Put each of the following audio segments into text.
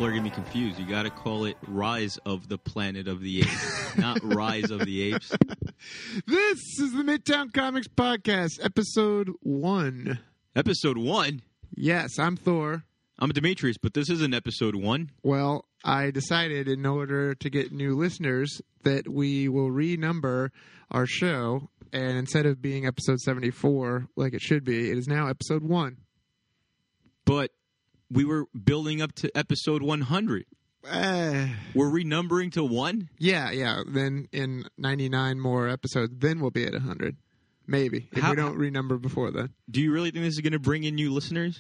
people are going to be confused. You got to call it Rise of the Planet of the Apes, not Rise of the Apes. This is the Midtown Comics Podcast, Episode 1. Episode 1? Yes, I'm Thor. I'm Demetrius, but this isn't Episode 1. Well, I decided in order to get new listeners that we will renumber our show, and instead of being Episode 74 like it should be, it is now Episode 1. But we were building up to Episode 100. We're renumbering to 1? Yeah. Then in 99 more episodes, then we'll be at 100. Maybe, if we don't renumber before then. Do you really think this is going to bring in new listeners?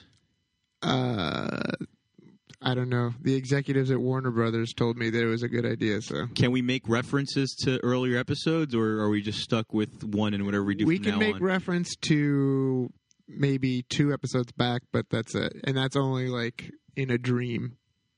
I don't know. The executives at Warner Brothers told me that it was a good idea. So, can we make references to earlier episodes, or are we just stuck with 1 and whatever we do? We from can now make on? reference to maybe 2 episodes back, but that's it, and that's only like in a dream.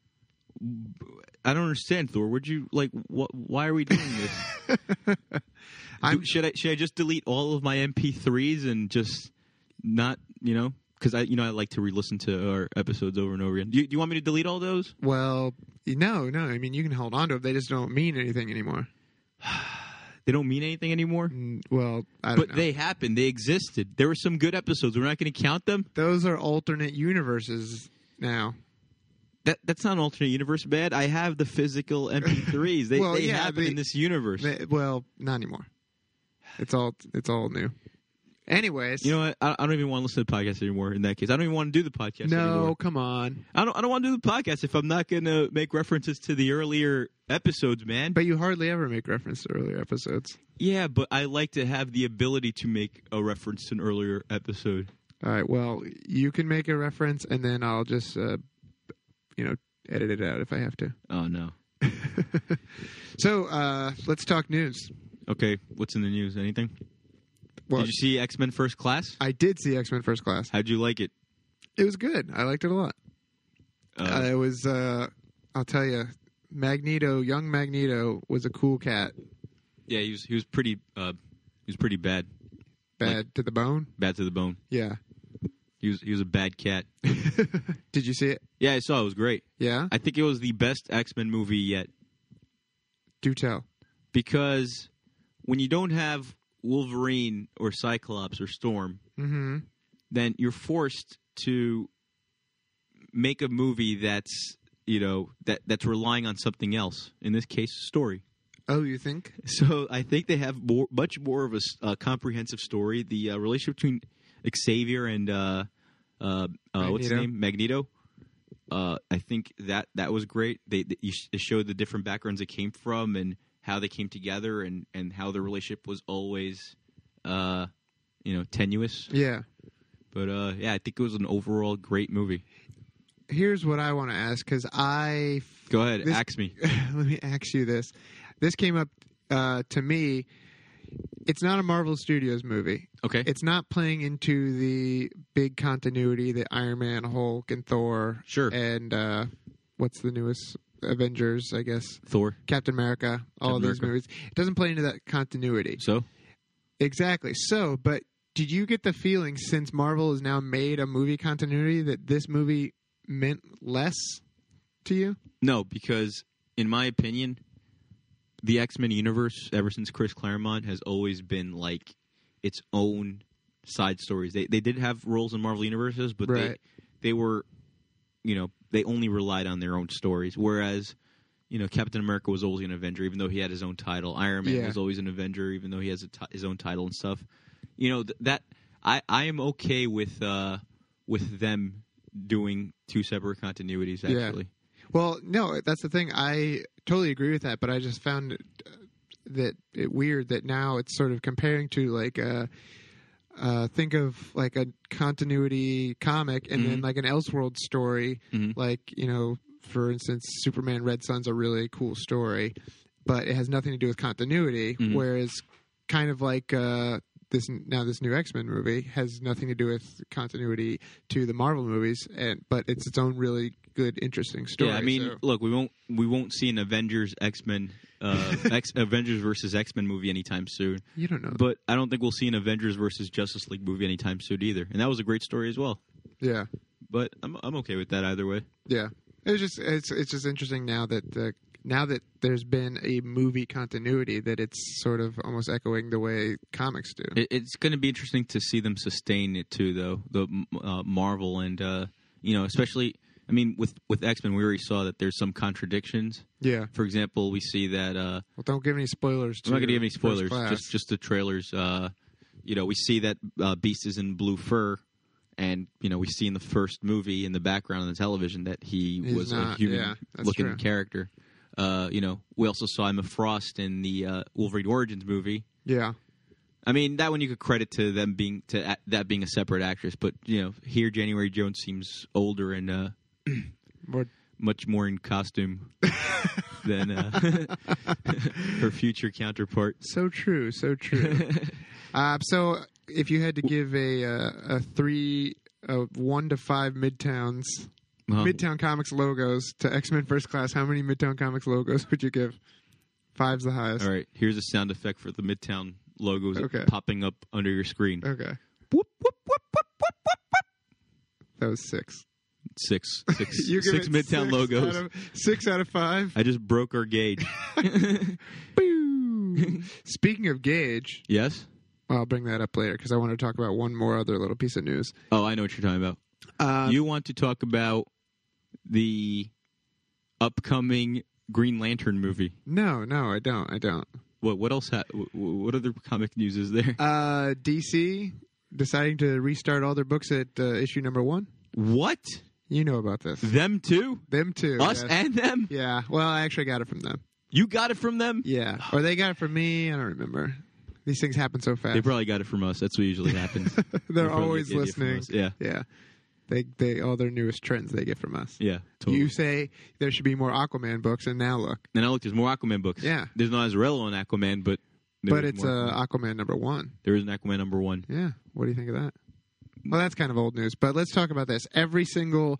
I don't understand, Thor. Would you like? Why are we doing this? Should I just delete all of my MP3s and just not, because I like to re-listen to our episodes over and over again. Do you want me to delete all those? Well, no. I mean, you can hold on to them. They just don't mean anything anymore. They don't mean anything anymore? Well, I don't know. But they happened. They existed. There were some good episodes. We're not going to count them? Those are alternate universes now. That's not an alternate universe, bad. I have the physical MP3s. They happen in this universe. Not anymore. It's all new. Anyways, you know what? I don't even want to listen to the podcast anymore. In that case, I don't even want to do the podcast anymore. No, come on. I don't want to do the podcast if I'm not going to make references to the earlier episodes, man. But you hardly ever make reference to earlier episodes. Yeah, but I like to have the ability to make a reference to an earlier episode. All right. Well, you can make a reference, and then I'll just, edit it out if I have to. Oh no. So let's talk news. Okay, what's in the news? Anything? What? Did you see X-Men First Class? I did see X-Men First Class. How'd you like it? It was good. I liked it a lot. It was, I'll tell you, young Magneto was a cool cat. Yeah, he was pretty bad. Bad to the bone? Bad to the bone. Yeah. He was a bad cat. Did you see it? Yeah, I saw it. It was great. Yeah? I think it was the best X-Men movie yet. Do tell. Because when you don't have Wolverine or Cyclops or Storm, then you're forced to make a movie that's that's relying on something else. In this case, a story. Oh, you think? So I think they have much more of a comprehensive story. The relationship between Xavier and what's his name, Magneto. I think that was great. They showed the different backgrounds they came from and how they came together and how the relationship was always, tenuous. Yeah. But, I think it was an overall great movie. Here's what I want to ask, because Go ahead, ask me. Let me ask you this. This came up to me. It's not a Marvel Studios movie. Okay. It's not playing into the big continuity that Iron Man, Hulk, and Thor. Sure. And what's the newest Avengers, I guess? Thor. Captain America. All of these movies. It doesn't play into that continuity. So? Exactly. So, but did you get the feeling, since Marvel has now made a movie continuity, that this movie meant less to you? No, because in my opinion, the X-Men universe, ever since Chris Claremont, has always been like its own side stories. They did have roles in Marvel universes, but right. they were, they only relied on their own stories. Whereas, Captain America was always an Avenger, even though he had his own title. Iron Man was always an Avenger, even though he has his own title and stuff. That I am okay with them doing 2 separate continuities, actually. Yeah. Well, no, that's the thing. I totally agree with that, but I just found it weird that now it's sort of comparing to like think of like a continuity comic and then like an Elseworld story, like, for instance, Superman Red Son's a really cool story, but it has nothing to do with continuity, whereas kind of like this new X-Men movie has nothing to do with continuity to the Marvel movies, but it's its own really good, interesting story. Yeah, I mean, look, we won't see an Avengers X-Men Avengers versus X-Men movie anytime soon. You don't know, but I don't think we'll see an Avengers versus Justice League movie anytime soon either. And that was a great story as well. Yeah, but I'm okay with that either way. Yeah. It's just interesting now that there's been a movie continuity that it's sort of almost echoing the way comics do. It's going to be interesting to see them sustain it too, though. The Marvel and especially. I mean, with X-Men, we already saw that there's some contradictions. Yeah. For example, we see that. Well, don't give any spoilers. I'm not going to give any spoilers. Just the trailers. We see that Beast is in blue fur, and we see in the first movie in the background on the television that he's was a human-looking character. We also saw Emma Frost in the Wolverine Origins movie. Yeah. I mean, that one you could credit to them being a separate actress, but here January Jones seems older and much more in costume than her future counterpart. So true. So if you had to give a 1 to 5 Midtown Comics logos to X-Men First Class, how many Midtown Comics logos would you give? 5's the highest. All right, here's a sound effect for the Midtown logos popping up under your screen. Okay. Whoop, whoop, whoop, whoop, whoop, whoop, whoop. That was 6. Six Midtown logos. 6 out of 5. I just broke our gauge. Speaking of gauge, yes, I'll bring that up later because I want to talk about one more other little piece of news. Oh, I know what you're talking about. You want to talk about the upcoming Green Lantern movie? No, I don't. What else? What other comic news is there? DC deciding to restart all their books at issue number 1. What? You know about this. Them too? Them too. Us and them? Yeah. Well, I actually got it from them. You got it from them? Yeah. Or they got it from me. I don't remember. These things happen so fast. They probably got it from us. That's what usually happens. They're always listening. Yeah. Yeah. They all their newest trends they get from us. Yeah, totally. You say there should be more Aquaman books, and now look. There's more Aquaman books. Yeah. There's no Azzarello in Aquaman, but it's Aquaman number 1. There is an Aquaman number 1. Yeah. What do you think of that? Well, that's kind of old news, but let's talk about this. Every single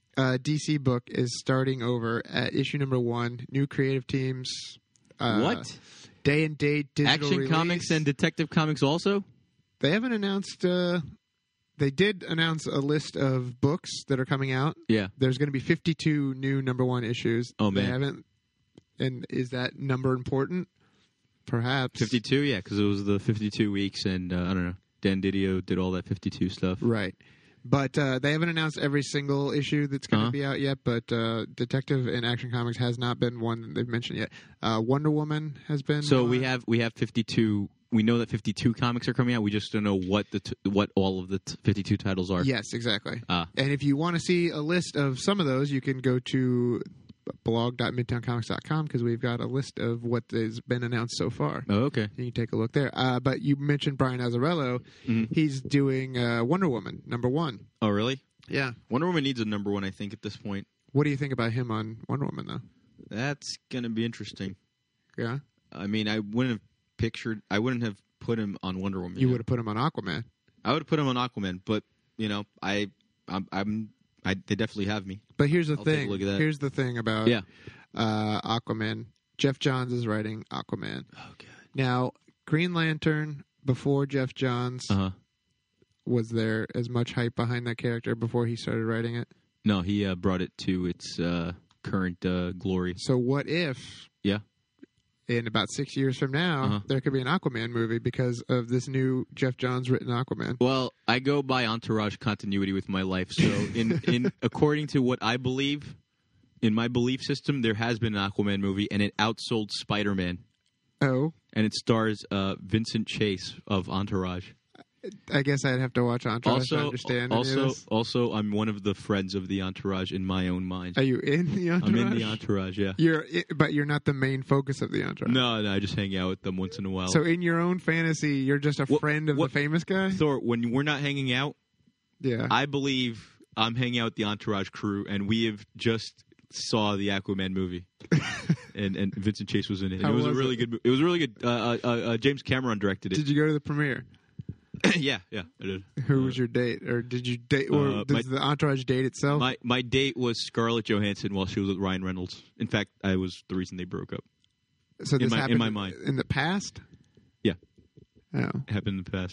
DC book is starting over at issue number 1. New creative teams. What? Day and date digital Action release. Comics and Detective Comics also? They haven't announced... they did announce a list of books that are coming out. Yeah. There's going to be 52 new number 1 issues. Oh, man. They haven't... And is that number important? Perhaps. 52, yeah, because it was the 52 weeks, and I don't know. Dan Didio did all that 52 stuff. Right. But they haven't announced every single issue that's going to be out yet, but Detective and Action Comics has not been one that they've mentioned yet. Wonder Woman has been. So we have 52. We know that 52 comics are coming out. We just don't know what all of the 52 titles are. Yes, exactly. And if you want to see a list of some of those, you can go to blog.midtowncomics.com because we've got a list of what has been announced so far. Oh, okay. You can take a look there. But you mentioned Brian Azzarello. Mm-hmm. He's doing Wonder Woman, number 1. Oh, really? Yeah. Wonder Woman needs a number 1, I think, at this point. What do you think about him on Wonder Woman, though? That's going to be interesting. Yeah? I mean, I wouldn't have put him on Wonder Woman. You would have put him on Aquaman. I would have put him on Aquaman, but, they definitely have me. But here's the thing. Take a look at that. Here's the thing about Aquaman. Jeff Johns is writing Aquaman. Oh, God. Now, Green Lantern, before Jeff Johns, was there as much hype behind that character before he started writing it? No, he brought it to its current glory. So what if... Yeah. In about 6 years from now, there could be an Aquaman movie because of this new Jeff Johns written Aquaman. Well, I go by entourage continuity with my life. So, in according to what I believe, in my belief system, there has been an Aquaman movie, and it outsold Spider-Man. Oh, and it stars Vincent Chase of Entourage. I guess I'd have to watch Entourage to understand. Also, I'm one of the friends of the Entourage in my own mind. Are you in the Entourage? I'm in the Entourage, yeah. But you're not the main focus of the Entourage. No, I just hang out with them once in a while. So in your own fantasy, you're just a friend of the famous guy? Thor, when we're not hanging out, yeah, I believe I'm hanging out with the Entourage crew, and we have just saw the Aquaman movie. and Vincent Chase was in it. It was a really good. It was really good. James Cameron directed it. Did you go to the premiere? yeah, I did. Who was your date, or did you date, or does the Entourage date itself? My date was Scarlett Johansson while she was with Ryan Reynolds. In fact, I was the reason they broke up. So this happened in my mind in the past. Yeah, oh, it happened in the past.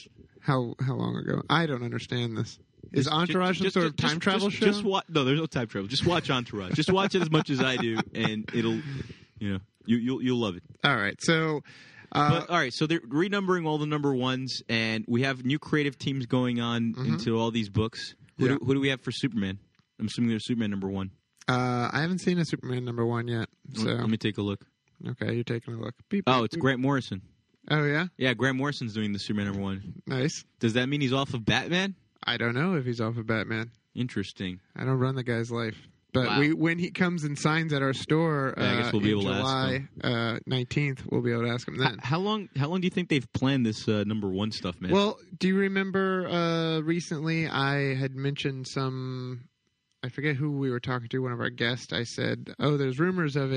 How long ago? I don't understand this. Is Entourage some sort of time travel show? No, there's no time travel. Just watch Entourage. Just watch it as much as I do, and it'll, you'll love it. All right, so. All right, so they're renumbering all the number ones, and we have new creative teams going on into all these books. Who do we have for Superman? I'm assuming there's Superman number 1. I haven't seen a Superman number 1 yet. So let me take a look. Okay, you're taking a look. Beep, oh, it's Grant Morrison. Oh, yeah? Yeah, Grant Morrison's doing the Superman number 1. Nice. Does that mean he's off of Batman? I don't know if he's off of Batman. Interesting. I don't run the guy's life. But wow. when he comes and signs at our store I guess we'll be able July to ask him. 19th, we'll be able to ask him then. How long do you think they've planned this number 1 stuff, man? Well, do you remember recently I had mentioned some... I forget who we were talking to, one of our guests. I said, there's rumors of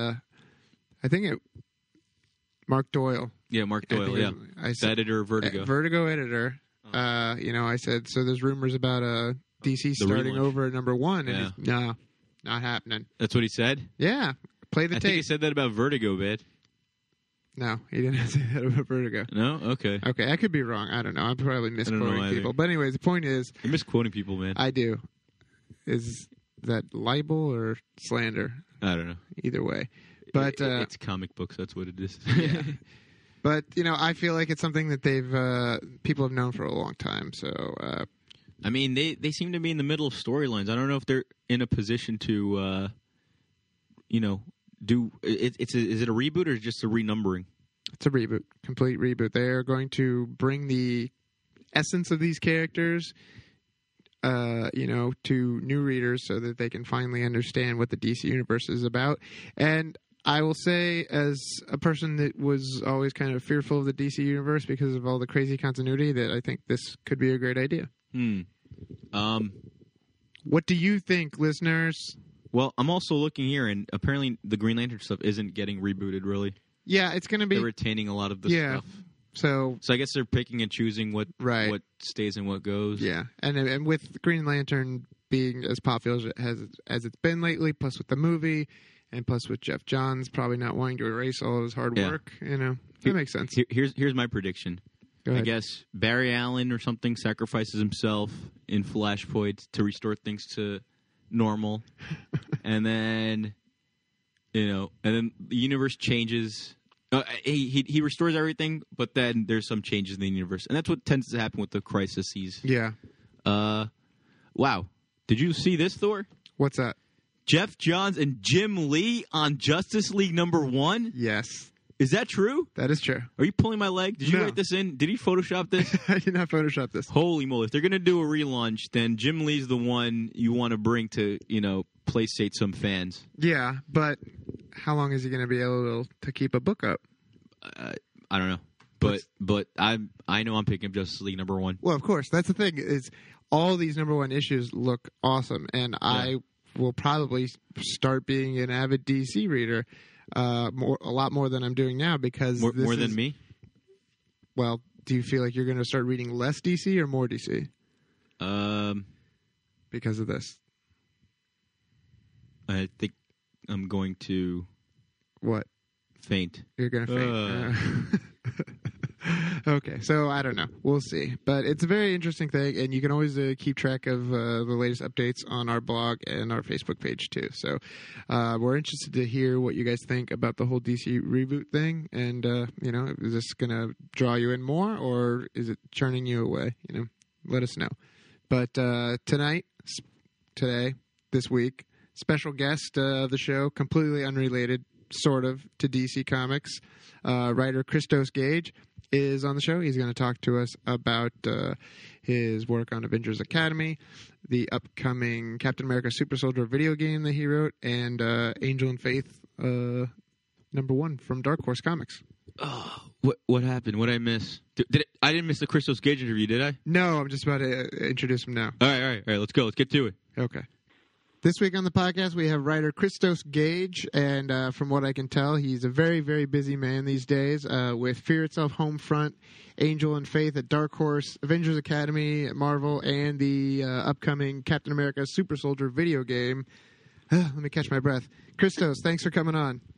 Mark Doyle. Yeah, Mark Doyle, yeah. The editor of Vertigo. Vertigo editor. I said, so there's rumors about DC starting over at number 1. And no, not happening. That's what he said? Yeah. Play the tape. I think he said that about Vertigo, man. No, he didn't say that about Vertigo. No? Okay. Okay, I could be wrong. I don't know. I'm probably misquoting people. But anyways, the point is... You're misquoting people, man. I do. Is that libel or slander? I don't know. Either way. But it's comic books. That's what it is. Yeah. But, I feel like it's something that people have known for a long time. So... I mean, they seem to be in the middle of storylines. I don't know if they're in a position to, do... Is it a reboot or just a renumbering? It's a reboot. Complete reboot. They are going to bring the essence of these characters... to new readers so that they can finally understand what the DC Universe is about. And I will say, as a person that was always kind of fearful of the DC Universe because of all the crazy continuity, that I think this could be a great idea. What do you think, listeners? Well, I'm also looking here, and apparently the Green Lantern stuff isn't getting rebooted, really. Yeah, it's going to be... They're retaining a lot of the stuff. So I guess they're picking and choosing what stays and what goes. Yeah, and with Green Lantern being as popular as it's been lately, plus with the movie, and plus with Jeff Johns probably not wanting to erase all of his hard work, that makes sense. Here's my prediction. Go ahead. I guess Barry Allen or something sacrifices himself in Flashpoint to restore things to normal, and then the universe changes. He restores everything, but then there's some changes in the universe, and that's what tends to happen with the crises. Yeah. Wow. Did you see this, Thor? What's that? Jeff Johns and Jim Lee on Justice League number 1? Yes. Is that true? That is true. Are you pulling my leg? Did you write this in? Did he Photoshop this? I did not Photoshop this. Holy moly. If they're going to do a relaunch, then Jim Lee's the one you want to bring to, placate some fans. Yeah, but how long is he going to be able to keep a book up? I don't know. But I know I'm picking up Justice League number 1. Well, of course. That's the thing, is all these number 1 issues look awesome, and I will probably start being an avid DC reader a lot more than I'm doing now, because more than me? Well, do you feel like you're going to start reading less DC or more DC? Because of this. I think I'm going to... What? Faint. You're going to faint. Okay, so I don't know. We'll see. But it's a very interesting thing, and you can always keep track of the latest updates on our blog and our Facebook page, too. So we're interested to hear what you guys think about the whole DC reboot thing, and, is this going to draw you in more, or is it churning you away? Let us know. But today, this week, special guest of the show, completely unrelated, sort of, to DC Comics, writer Christos Gage is on the show. He's going to talk to us about his work on Avengers Academy, the upcoming Captain America Super Soldier video game that he wrote, and Angel and Faith number 1 from Dark Horse Comics. Oh, what happened? What did I miss? I didn't miss the Christos Gage interview, did I? No, I'm just about to introduce him now. All right. Let's go. Let's get to it. Okay. This week on the podcast, we have writer Christos Gage, and from what I can tell, he's a very, very busy man these days with Fear Itself Homefront, Angel and Faith at Dark Horse, Avengers Academy at Marvel, and the upcoming Captain America Super Soldier video game. Let me catch my breath. Christos, thanks for coming on.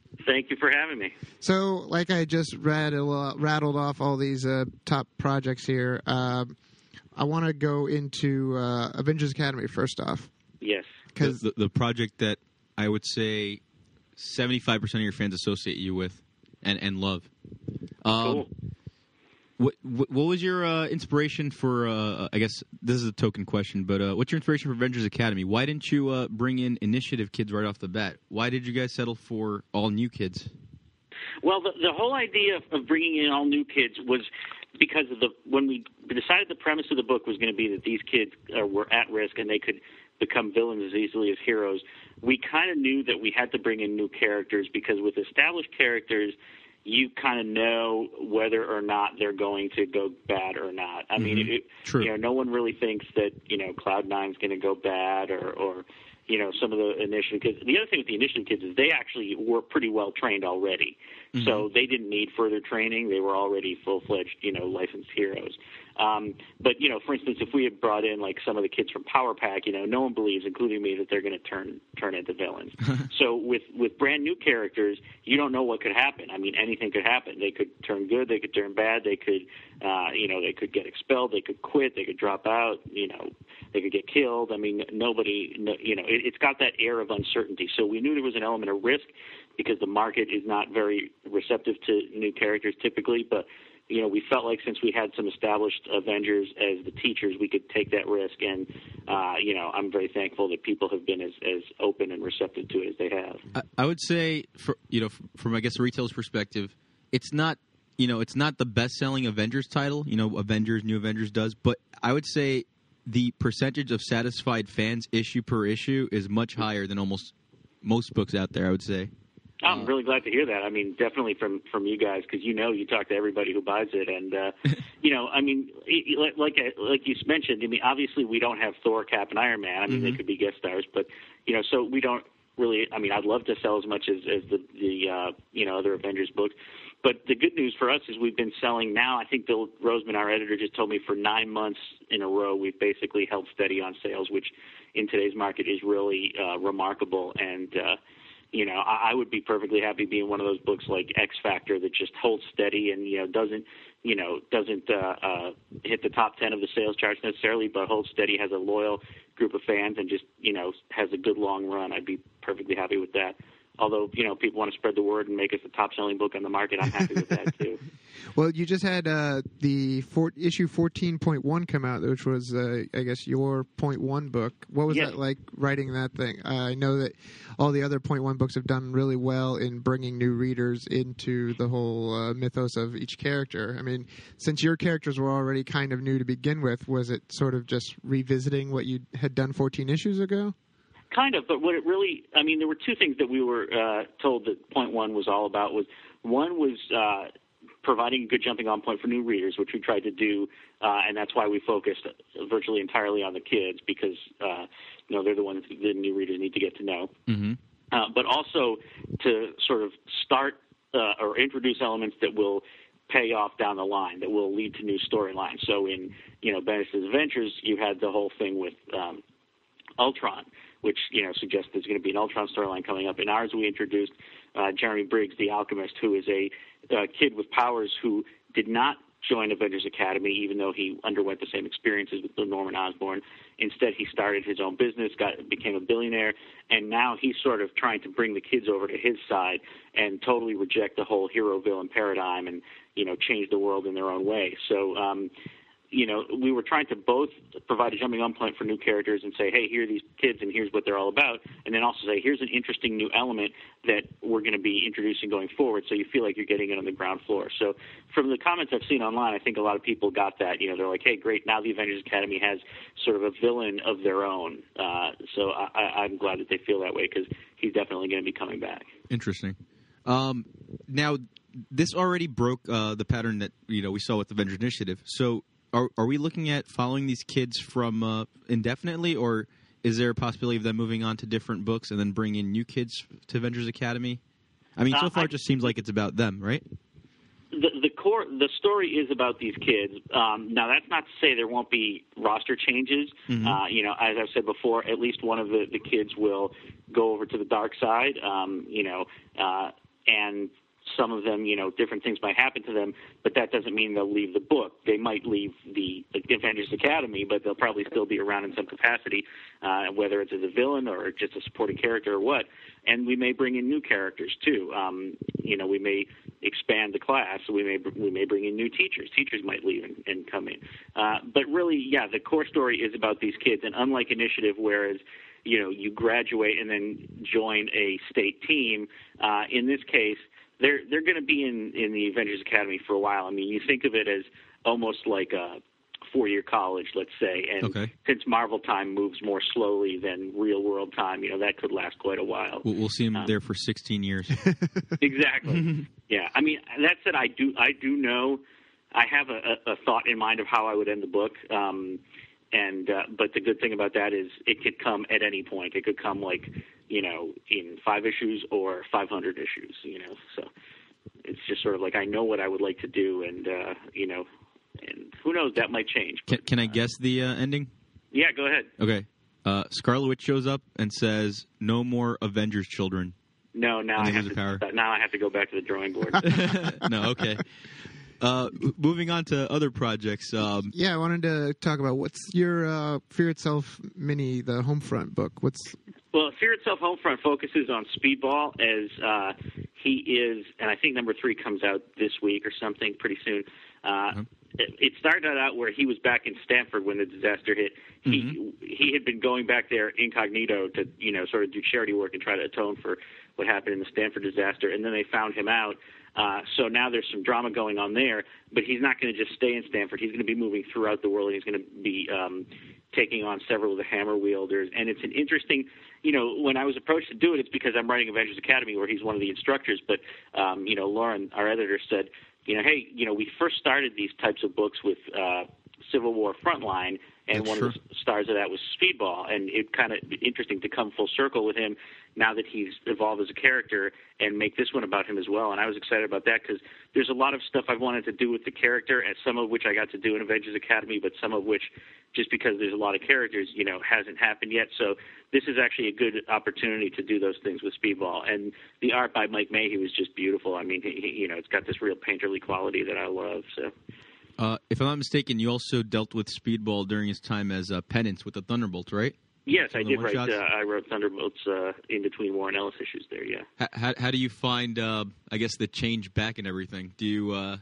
Thank you for having me. So, like I just rattled off all these top projects here, I want to go into Avengers Academy first off. Yes. Because the project that I would say 75% of your fans associate you with and love. Cool. What was your inspiration for, I guess this is a token question, but what's your inspiration for Avengers Academy? Why didn't you bring in Initiative kids right off the bat? Why did you guys settle for all new kids? Well, the whole idea of bringing in all new kids was because of when we decided the premise of the book was going to be that these kids were at risk and they could become villains as easily as heroes. We kind of knew that we had to bring in new characters because with established characters, you kind of know whether or not they're going to go bad or not. I mean, True. No one really thinks that, Cloud9's going to go bad or some of the Initiative kids. The other thing with the Initiative kids is they actually were pretty well trained already. Mm-hmm. So they didn't need further training. They were already full-fledged, licensed heroes. But, for instance, if we had brought in like some of the kids from Power Pack, no one believes, including me, that they're going to turn into villains. So with brand new characters, you don't know what could happen. I mean, anything could happen. They could turn good. They could turn bad. They could, they could get expelled. They could quit. They could drop out. They could get killed. I mean, it's got that air of uncertainty. So we knew there was an element of risk because the market is not very receptive to new characters typically, but we felt like since we had some established Avengers as the teachers, we could take that risk. And, I'm very thankful that people have been as open and receptive to it as they have. I would say, from, I guess, a retailer's perspective, it's not the best-selling Avengers title, New Avengers does, but I would say the percentage of satisfied fans issue per issue is much higher than almost most books out there, I would say. I'm really glad to hear that. I mean, definitely from you guys, because you talk to everybody who buys it, and I mean, like you mentioned. I mean, obviously we don't have Thor, Cap, and Iron Man. I mean, they could be guest stars, but so we don't really. I mean, I'd love to sell as much as the other Avengers books. But the good news for us is we've been selling now. I think Bill Roseman, our editor, just told me for 9 months in a row we've basically held steady on sales, which in today's market is really remarkable. And I would be perfectly happy being one of those books like X Factor that just holds steady and doesn't hit the top 10 of the sales charts necessarily, but holds steady, has a loyal group of fans, and just has a good long run. I'd be perfectly happy with that. Although, people want to spread the word and make us the top-selling book on the market, I'm happy with that, too. Well, you just had the issue 14.1 come out, which was, I guess, your .1 book. What was that like writing that thing? I know that all the other .1 books have done really well in bringing new readers into the whole mythos of each character. I mean, since your characters were already kind of new to begin with, was it sort of just revisiting what you had done 14 issues ago? Kind of, but what it really, I mean, there were two things that we were told that .1 was all about. One was providing a good jumping-on point for new readers, which we tried to do, and that's why we focused virtually entirely on the kids because, they're the ones the new readers need to get to know. Mm-hmm. But also to sort of start or introduce elements that will pay off down the line, that will lead to new storylines. So in, Bendis' Adventures, you had the whole thing with Ultron, which suggests there's going to be an Ultron storyline coming up. In ours, we introduced Jeremy Briggs, the alchemist, who is a kid with powers who did not join Avengers Academy, even though he underwent the same experiences with Norman Osborn. Instead, he started his own business, became a billionaire, and now he's sort of trying to bring the kids over to his side and totally reject the whole hero-villain paradigm and change the world in their own way. So we were trying to both provide a jumping-on point for new characters and say, hey, here are these kids and here's what they're all about, and then also say, here's an interesting new element that we're going to be introducing going forward, so you feel like you're getting it on the ground floor. So from the comments I've seen online, I think a lot of people got that. They're like, hey, great, now the Avengers Academy has sort of a villain of their own. So I'm glad that they feel that way because he's definitely going to be coming back. Interesting. Now, this already broke the pattern that we saw with the Avengers Initiative. So are we looking at following these kids from indefinitely, or is there a possibility of them moving on to different books and then bringing new kids to Avengers Academy? I mean, so far it just seems like it's about them, right? The story is about these kids. Now, that's not to say there won't be roster changes. Mm-hmm. As I've said before, at least one of the kids will go over to the dark side. and some of them, different things might happen to them, but that doesn't mean they'll leave the book. They might leave the Avengers Academy, but they'll probably still be around in some capacity, whether it's as a villain or just a supporting character or what. And we may bring in new characters too. We may expand the class. We may bring in new teachers. Teachers might leave and come in. But really, the core story is about these kids. And unlike Initiative, whereas you graduate and then join a state team, in this case, they're going to be in the Avengers Academy for a while. I mean, you think of it as almost like a 4-year college, let's say. And since Marvel time moves more slowly than real world time, that could last quite a while. We'll see them there for 16 years. Exactly. Yeah. I mean, that said, I do know I have a thought in mind of how I would end the book. But the good thing about that is it could come at any point. It could come in 5 issues or 500 issues, so it's just sort of like I know what I would like to do, and and who knows, that might change. Can I guess the ending? Yeah, go ahead. Okay. Scarlet Witch shows up and says, "No more Avengers children." No, now I have to go back to the drawing board. No, okay. Moving on to other projects. I wanted to talk about what's your Fear Itself mini, the Homefront book. Well, Fear Itself Homefront focuses on Speedball as he is, and I think number 3 comes out this week or something pretty soon. It started out where he was back in Stanford when the disaster hit. He had been going back there incognito to sort of do charity work and try to atone for what happened in the Stanford disaster, and then they found him out. So now there's some drama going on there, but he's not going to just stay in Stanford. He's going to be moving throughout the world, and he's going to be taking on several of the hammer wielders. And it's an interesting, when I was approached to do it, it's because I'm writing Avengers Academy where he's one of the instructors. But, Lauren, our editor, said, hey, we first started these types of books with Civil War Frontline, and one of the stars of that was Speedball. And it kind of interesting to come full circle with him now that he's evolved as a character and make this one about him as well. And I was excited about that because there's a lot of stuff I've wanted to do with the character, and some of which I got to do in Avengers Academy, but some of which, just because there's a lot of characters, hasn't happened yet. So this is actually a good opportunity to do those things with Speedball. And the art by Mike Mayhew was just beautiful. I mean, it's got this real painterly quality that I love. So. If I'm not mistaken, you also dealt with Speedball during his time as Penance with the Thunderbolts, right? Yes, I did write. I wrote Thunderbolts in between Warren Ellis issues there. Yeah. How do you find, I guess, the change back and everything? Do you? Well,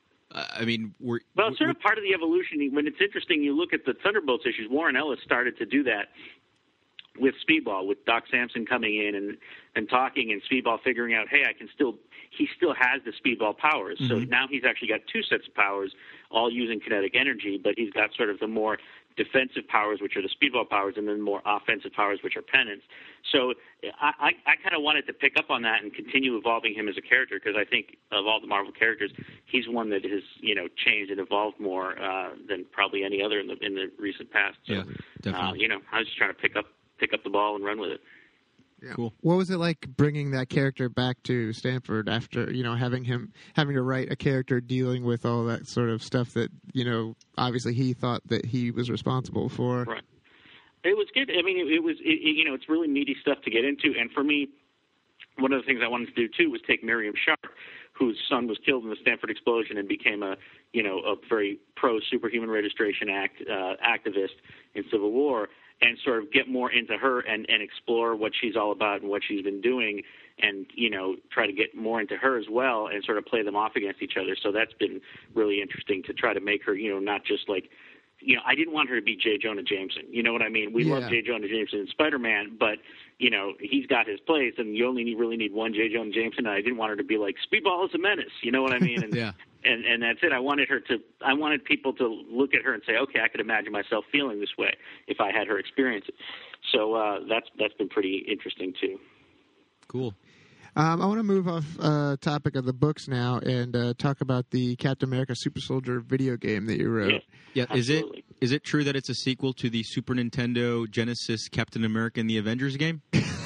it's sort of part of the evolution. When it's interesting, you look at the Thunderbolts issues. Warren Ellis started to do that with Speedball, with Doc Samson coming in and talking, and Speedball figuring out, hey, he still has the Speedball powers. So now he's actually got 2 sets of powers, all using kinetic energy, but he's got sort of the more defensive powers, which are the Speedball powers, and then more offensive powers, which are Penance. So I kind of wanted to pick up on that and continue evolving him as a character, because I think of all the Marvel characters, he's one that has changed and evolved more than probably any other in the recent past. So, yeah, definitely. I was just trying to pick up the ball and run with it. Yeah. Cool. What was it like bringing that character back to Stanford after, having to write a character dealing with all that sort of stuff that, obviously he thought that he was responsible for? Right. It was good. I mean, it's really meaty stuff to get into. And for me, one of the things I wanted to do too was take Miriam Sharp, whose son was killed in the Stanford explosion and became a very pro Superhuman Registration Act activist in Civil War, and sort of get more into her and explore what she's all about and what she's been doing, and try to get more into her as well and sort of play them off against each other. So that's been really interesting to try to make her not just like I didn't want her to be J. Jonah Jameson. You know what I mean? We love J. Jonah Jameson in Spider-Man, but he's got his place, and you only really need one J. Jonah Jameson. And I didn't want her to be like Speedball is a menace. You know what I mean? And, yeah. And that's it. I wanted people to look at her and say, okay, I could imagine myself feeling this way if I had her experience it. So that's been pretty interesting too. Cool. I want to move off topic of the books now and talk about the Captain America Super Soldier video game that you wrote. Yeah. Is it true that it's a sequel to the Super Nintendo Genesis Captain America and the Avengers game?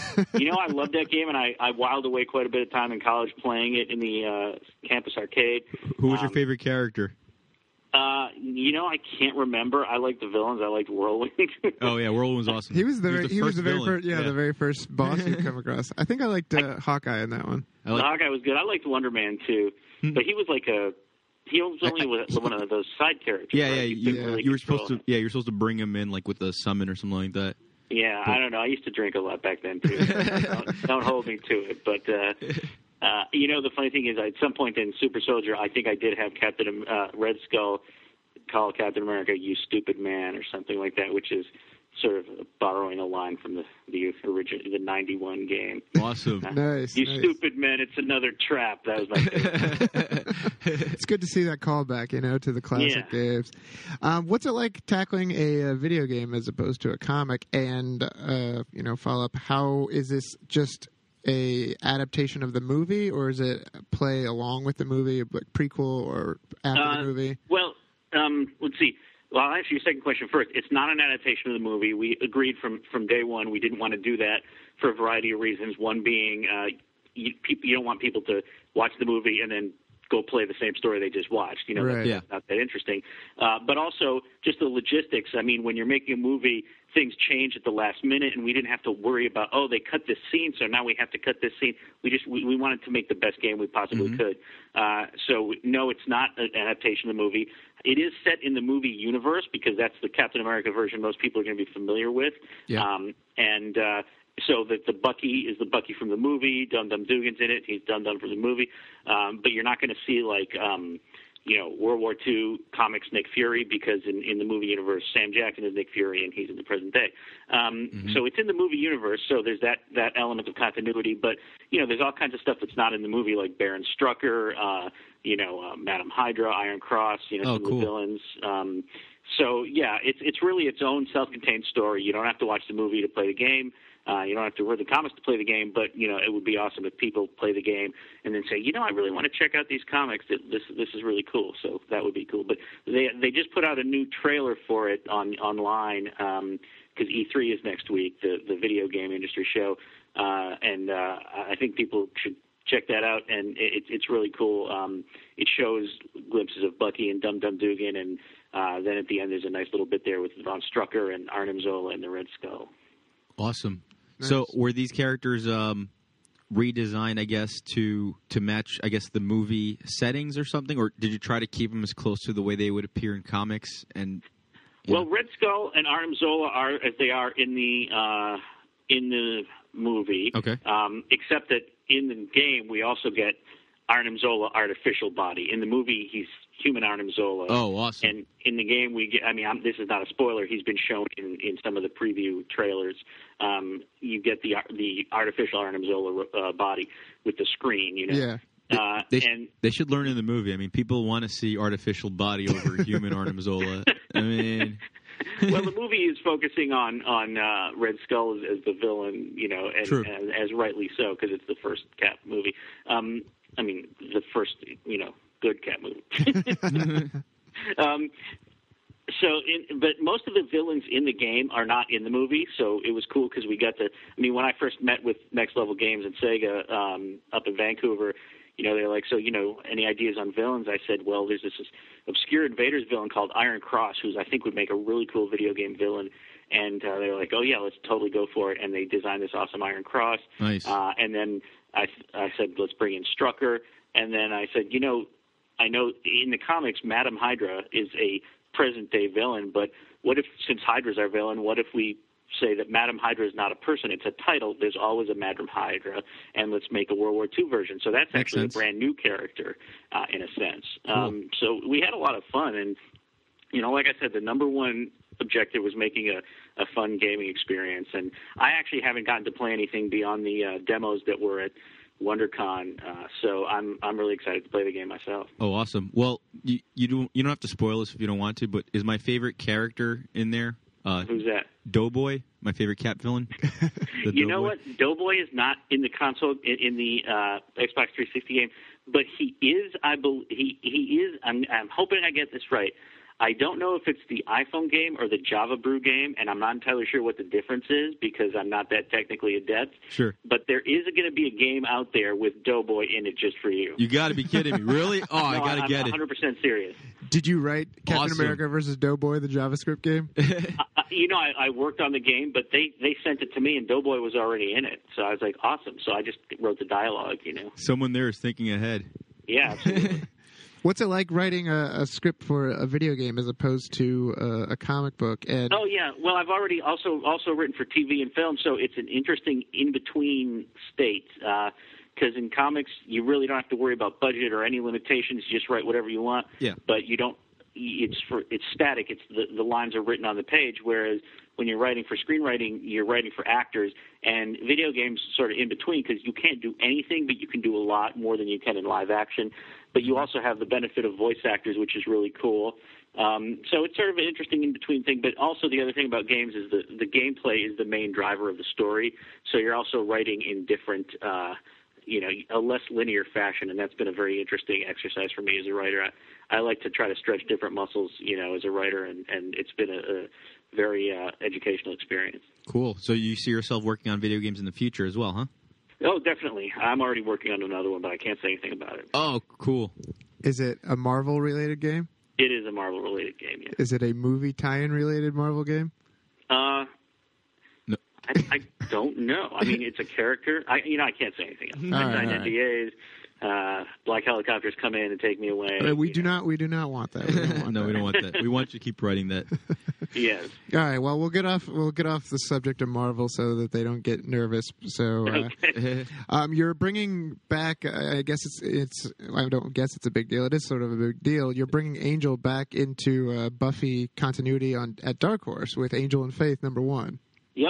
I loved that game, and I whiled away quite a bit of time in college playing it in the campus arcade. Who was your favorite character? I can't remember. I liked the villains. I liked Whirlwind. Oh yeah, Whirlwind was awesome. He was the very first boss you'd come across. I think I liked Hawkeye in that one. Hawkeye was good. I liked Wonder Man too, but he was he was only one of those side characters. Yeah, right? You were supposed to. Yeah, you're supposed to bring him in like with a summon or something like that. Yeah, I don't know. I used to drink a lot back then too. Don't hold me to it, but. The funny thing is, at some point in Super Soldier, I think I did have Captain Red Skull call Captain America "you stupid man" or something like that, which is sort of borrowing a line from the original 91 game. Awesome, nice. You stupid man! It's another trap. That was my favorite. It's good to see that callback, to the classic games. What's it like tackling a video game as opposed to a comic? And follow up. How is this just a adaptation of the movie, or is it play along with the movie, like prequel or after the movie? Well, let's see. Well, I'll answer your second question first. It's not an adaptation of the movie. We agreed from day one we didn't want to do that for a variety of reasons. One being you don't want people to watch the movie and then go play the same story they just watched. Right. That's not that interesting. But also just the logistics. I mean, when you're making a movie, things change at the last minute, and we didn't have to worry about, they cut this scene, so now we have to cut this scene. We wanted to make the best game we possibly could. So, no, it's not an adaptation of the movie. It is set in the movie universe because that's the Captain America version most people are going to be familiar with. Yeah. So that the Bucky is the Bucky from the movie. Dum Dum Dugan's in it. He's Dum Dum from the movie. But you're not going to see World War II comics Nick Fury because in the movie universe, Sam Jackson is Nick Fury and he's in the present day. So it's in the movie universe. So there's that element of continuity. But there's all kinds of stuff that's not in the movie, like Baron Strucker, Madam Hydra, Iron Cross. Some of the villains. So yeah, it's really its own self-contained story. You don't have to watch the movie to play the game. You don't have to read the comics to play the game, but it would be awesome if people play the game and then say, I really want to check out these comics. This is really cool. So that would be cool. But they just put out a new trailer for it online because E3 is next week, the video game industry show, and I think people should check that out. And it's really cool. It shows glimpses of Bucky and Dum Dum Dugan, and then at the end there's a nice little bit there with Von Strucker and Arnim Zola and the Red Skull. Awesome. Nice. So were these characters redesigned, I guess, to match, I guess, the movie settings or something? Or did you try to keep them as close to the way they would appear in comics? Well, Red Skull and Arnim Zola are as they are in the movie. Okay. Except that in the game we also get Arnim Zola artificial body. In the movie, he's human Arnim Zola. Oh, awesome. And in the game, we get, this is not a spoiler, he's been shown in some of the preview trailers. You get the artificial Arnim Zola body with the screen, Yeah. They should learn in the movie. I mean, people want to see artificial body over human Arnim Zola. I mean... Well, the movie is focusing on Red Skull as the villain, and as rightly so, because it's the first Cap movie. The first, good Cap movie. But most of the villains in the game are not in the movie, so it was cool because we got to. When I first met with Next Level Games and Sega up in Vancouver, they're like, so any ideas on villains? I said, well, there's this obscure Invaders villain called Iron Cross, who I think would make a really cool video game villain. And they were like, oh yeah, let's totally go for it. And they designed this awesome Iron Cross. Nice. And then I said, let's bring in Strucker. And then I said, I know in the comics, Madam Hydra is a present-day villain, but what if, since Hydra's our villain, what if we say that Madam Hydra is not a person, it's a title, there's always a Madam Hydra, and let's make a World War II version. So that's actually a brand new character, in a sense. Cool. So we had a lot of fun, and, like I said, the number one objective was making a fun gaming experience, and I actually haven't gotten to play anything beyond the demos that were at WonderCon, so I'm really excited to play the game myself. Oh, awesome! Well, you don't have to spoil this if you don't want to, but is my favorite character in there? Who's that? Doughboy, my favorite Cap villain. You know what? Doughboy is not in the console in the Xbox 360 game, but he is. He is. I'm hoping I get this right. I don't know if it's the iPhone game or the Java Brew game, and I'm not entirely sure what the difference is because I'm not that technically adept. Sure. But there is going to be a game out there with Doughboy in it just for you. You got to be kidding me. Really? Oh, no, I got to get it. I'm 100% serious. Did you write Captain Awesome. America versus Doughboy, the JavaScript game? I worked on the game, but they sent it to me, and Doughboy was already in it. So I was like, awesome. So I just wrote the dialogue, Someone there is thinking ahead. Yeah, absolutely. What's it like writing a script for a video game as opposed to a comic book? And Oh yeah, well I've already also written for TV and film, so it's an interesting in between state. Because in comics you really don't have to worry about budget or any limitations. You just write whatever you want. Yeah. But you don't. It's static. It's the lines are written on the page. Whereas when you're writing for screenwriting, you're writing for actors, and video games sort of in between because you can't do anything, but you can do a lot more than you can in live action. But you also have the benefit of voice actors, which is really cool. So it's sort of an interesting in-between thing. But also the other thing about games is the gameplay is the main driver of the story. So you're also writing in different, a less linear fashion, and that's been a very interesting exercise for me as a writer. I like to try to stretch different muscles, as a writer, and it's been a very educational experience. Cool. So you see yourself working on video games in the future as well, huh? Oh, definitely. I'm already working on another one, but I can't say anything about it. Oh, cool. is it a Marvel-related game? It is a Marvel-related game, yeah. Is it a movie tie-in related Marvel game? No. I don't know. I mean, it's a character. I can't say anything else. I signed NDAs. Black helicopters come in and take me away. We do not want that. We don't want No, that. we don't want that. We want you to keep writing that. Yes. All right. Well, we'll get off the subject of Marvel so that they don't get nervous. So, Okay. you're bringing back. I guess it's. I don't guess it's a big deal. It is sort of a big deal. You're bringing Angel back into Buffy continuity at Dark Horse with Angel and Faith #1. Yep.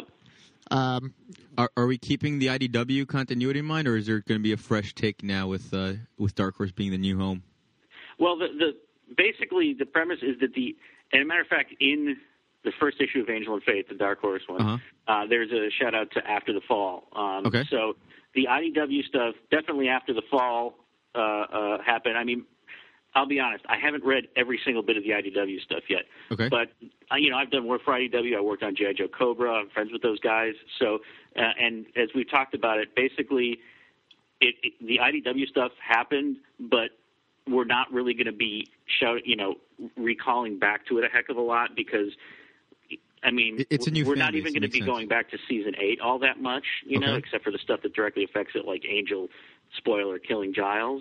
Are we keeping the IDW continuity in mind, or is there going to be a fresh take now with Dark Horse being the new home? Well, basically the premise is that and a matter of fact, in the first issue of Angel and Faith, the Dark Horse one, there's a shout out to After the Fall. Okay. So the IDW stuff definitely after the fall happened. I mean, I'll be honest, I haven't read every single bit of the IDW stuff yet. Okay. But I've done work for IDW. I worked on G.I. Joe Cobra. I'm friends with those guys. So, and as we've talked about it, basically, the IDW stuff happened, but we're not really going to be recalling back to it a heck of a lot because, I mean, it's a new we're fan not base. even going to be Makes going back to season 8 all that much, Okay. except for the stuff that directly affects it, like Angel, spoiler, killing Giles.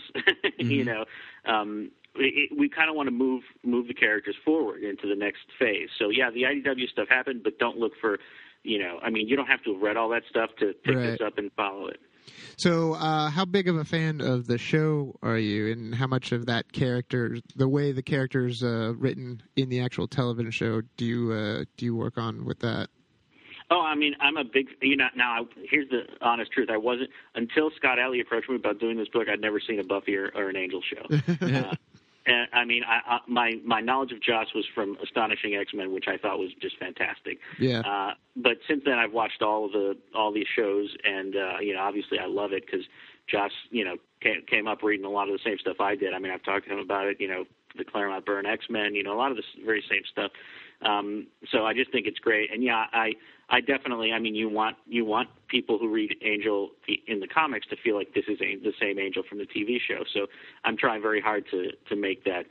Mm-hmm. We kind of want to move the characters forward into the next phase. So yeah, the IDW stuff happened, but don't look for, you don't have to have read all that stuff to pick this up and follow it. So, how big of a fan of the show are you, and how much of that character, the way the character's written in the actual television show, do you work on with that? Oh, I mean, I'm a big, now here's the honest truth. I wasn't, until Scott Alley approached me about doing this book, I'd never seen a Buffy or an Angel show. And I mean, my knowledge of Joss was from Astonishing X-Men, which I thought was just fantastic. Yeah. But since then, I've watched all these shows, and obviously, I love it because Joss, came up reading a lot of the same stuff I did. I mean, I've talked to him about it. The Claremont Byrne X-Men. A lot of the very same stuff. So I just think it's great. And yeah, I definitely. I mean, you want people who read Angel in the comics to feel like this is the same Angel from the TV show. So I'm trying very hard to make that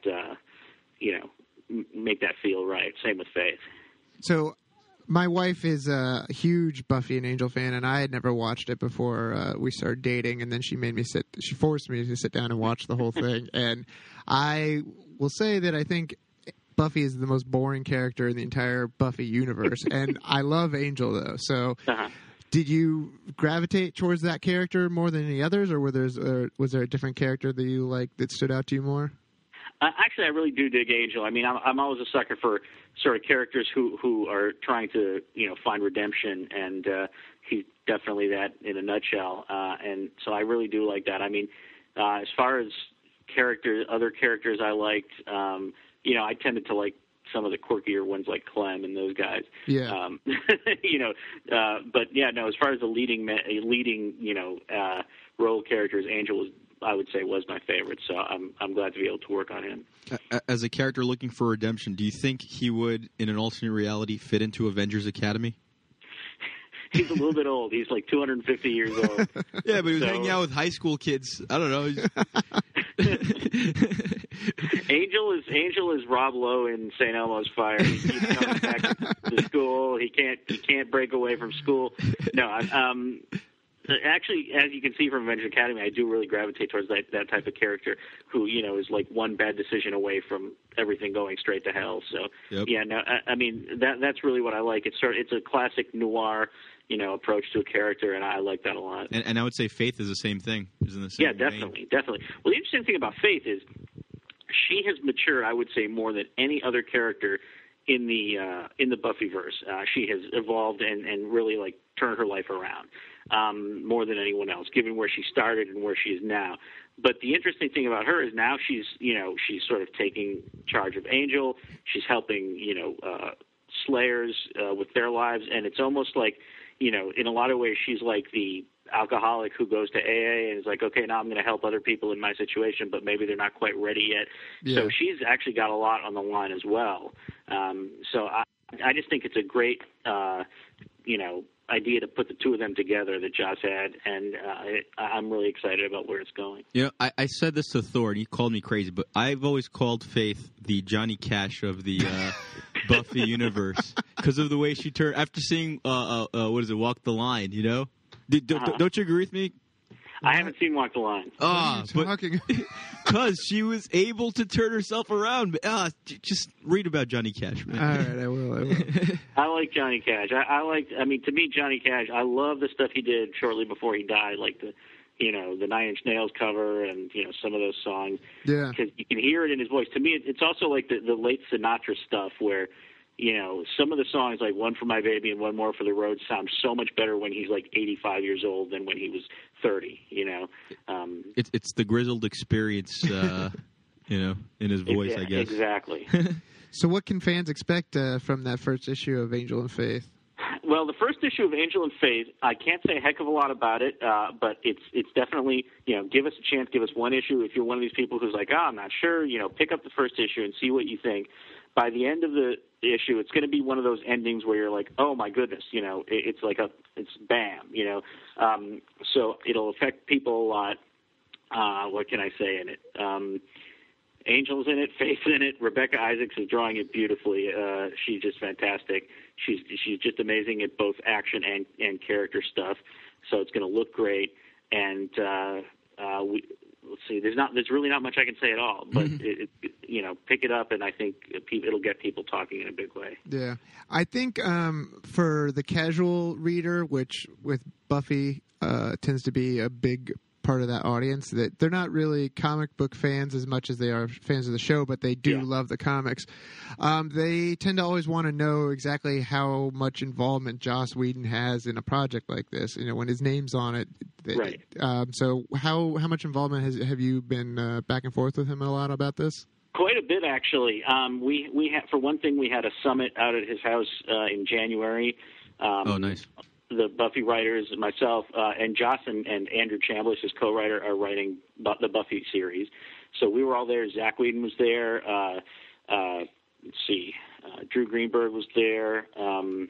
make that feel right. Same with Faith. So my wife is a huge Buffy and Angel fan, and I had never watched it before we started dating. And then she forced me to sit down and watch the whole thing. And I will say that I think Buffy is the most boring character in the entire Buffy universe, and I love Angel though. So, did you gravitate towards that character more than any others, or was there a different character that you liked that stood out to you more? Actually, I really do dig Angel. I mean, I'm always a sucker for sort of characters who are trying to find redemption, and he's definitely that in a nutshell. And so I really do like that. I mean, as far as other characters I liked. I tended to like some of the quirkier ones like Clem and those guys. Yeah. But yeah, no. As far as the leading role characters, Angel was my favorite. So I'm glad to be able to work on him. As a character looking for redemption, do you think he would, in an alternate reality, fit into Avengers Academy? He's a little bit old. He's like 250 years old. Yeah, but he was hanging out with high school kids. I don't know. Angel is Rob Lowe in St. Elmo's Fire. He keeps coming back to school. He can't break away from school. No, actually, as you can see from Avenger Academy, I do really gravitate towards that type of character who, is like one bad decision away from everything going straight to hell. So, Yeah, no, I mean, that's really what I like. It's a classic noir, approach to a character, and I like that a lot. And I would say Faith is the same thing. Isn't the same? Yeah, definitely. Well, the interesting thing about Faith is she has matured, I would say, more than any other character in the Buffyverse. She has evolved and really like turned her life around. More than anyone else, given where she started and where she is now. But the interesting thing about her is now she's sort of taking charge of Angel. She's helping, Slayers with their lives, and it's almost like, in a lot of ways, she's like the alcoholic who goes to AA and is like, okay, now I'm going to help other people in my situation, but maybe they're not quite ready yet. Yeah. So she's actually got a lot on the line as well. So I just think it's a great, idea to put the two of them together that Joss had, and I'm really excited about where it's going. I said this to Thor, and he called me crazy, but I've always called Faith the Johnny Cash of the Buffy universe because of the way she turned after seeing Walk the Line. Don't you agree with me? I haven't seen Walk the Line. Because she was able to turn herself around. Just read about Johnny Cash, man. All right, I will. I like Johnny Cash. To me, Johnny Cash, I love the stuff he did shortly before he died, like the 9 Inch Nails cover and, some of those songs. Yeah. Because you can hear it in his voice. To me, it's also like the late Sinatra stuff where, some of the songs like One for My Baby and One More for the Road sound so much better when he's like 85 years old than when he was 30, It's the grizzled experience, in his voice, I guess. Exactly. So what can fans expect from that first issue of Angel and Faith? Well, the first issue of Angel and Faith, I can't say a heck of a lot about it, but it's definitely, give us a chance, give us one issue. If you're one of these people who's like, I'm not sure, pick up the first issue and see what you think. By the end of the issue, it's going to be one of those endings where you're like, oh my goodness, it's like it's bam, so it'll affect people a lot. What can I say in it? Angel's in it, Faith's in it. Rebecca Isaacs is drawing it beautifully. She's just fantastic. She's just amazing at both action and character stuff. So it's going to look great. And let's see. There's really not much I can say at all. But pick it up, and I think it'll get people talking in a big way. Yeah, I think for the casual reader, which with Buffy tends to be a big part of that audience, that they're not really comic book fans as much as they are fans of the show, but they do love the comics. They tend to always want to know exactly how much involvement Joss Whedon has in a project like this. When his name's on it, right? So how much involvement have you been back and forth with him a lot about this? Quite a bit, actually. We had, for one thing, we had a summit out at his house in January. Oh, nice. The Buffy writers, myself, and Joss and Andrew Chambliss, his co-writer, are writing the Buffy series. So we were all there. Zach Whedon was there. Let's see. Drew Greenberg was there. Oh,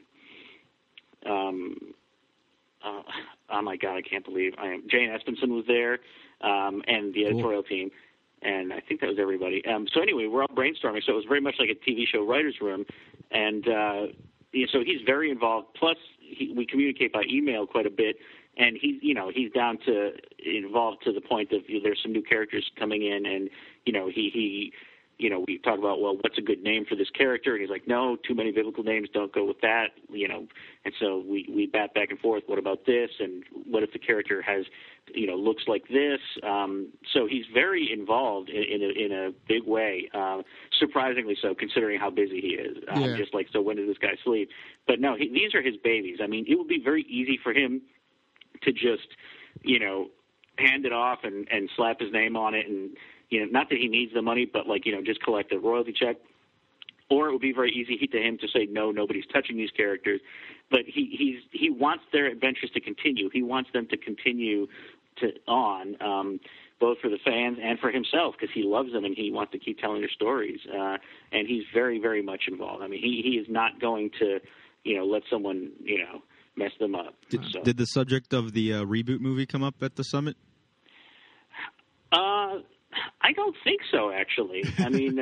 my God, I can't believe I am. Jane Espenson was there, and the editorial team. And I think that was everybody. So anyway, we're all brainstorming. So it was very much like a TV show writer's room. And so he's very involved. Plus, we communicate by email quite a bit, and he's down to involved to the point of there's some new characters coming in, and he we talk about, well, what's a good name for this character, and he's like, no, too many biblical names, don't go with that, and so we bat back and forth. What about this, and what if the character has looks like this? So he's very involved in a big way, surprisingly so, considering how busy he is. Just like, so when does this guy sleep? But no, these are his babies. I mean, it would be very easy for him to just, hand it off and slap his name on it, and not that he needs the money, but just collect a royalty check. Or it would be very easy to him to say, no, nobody's touching these characters. But he wants their adventures to continue. He wants them to continue on, both for the fans and for himself, because he loves them and he wants to keep telling their stories. And he's very, very much involved. I mean, he is not going to, let someone, mess them up. Did the subject of the reboot movie come up at the summit? I don't think so, actually. I mean,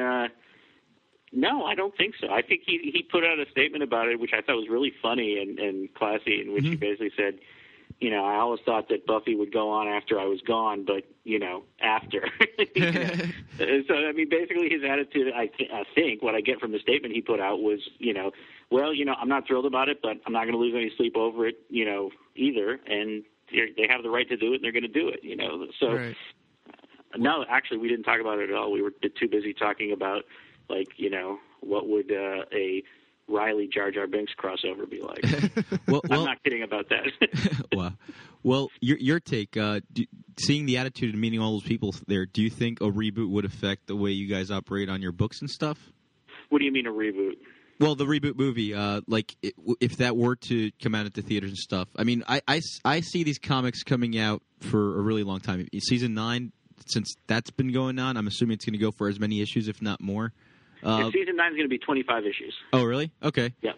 no, I don't think so. I think he put out a statement about it, which I thought was really funny and classy, in which he basically said, you know, I always thought that Buffy would go on after I was gone, but, you know, after. You know? So, I mean, basically his attitude, I think, what I get from the statement he put out was, you know, well, you know, I'm not thrilled about it, but I'm not going to lose any sleep over it, you know, either. And they have the right to do it, and they're going to do it, you know. So, right. No, actually, we didn't talk about it at all. We were too busy talking about, like, you know, what would a Riley Jar Jar Binks crossover be like? well, I'm not kidding about that. Wow. Well, your take, seeing the attitude and meeting all those people there, do you think a reboot would affect the way you guys operate on your books and stuff? What do you mean a reboot? Well, the reboot movie, if that were to come out at the theaters and stuff. I mean, I see these comics coming out for a really long time. Season 9, since that's been going on, I'm assuming it's going to go for as many issues, if not more. Season 9 is going to be 25 issues. Oh, really? Okay. Yeah.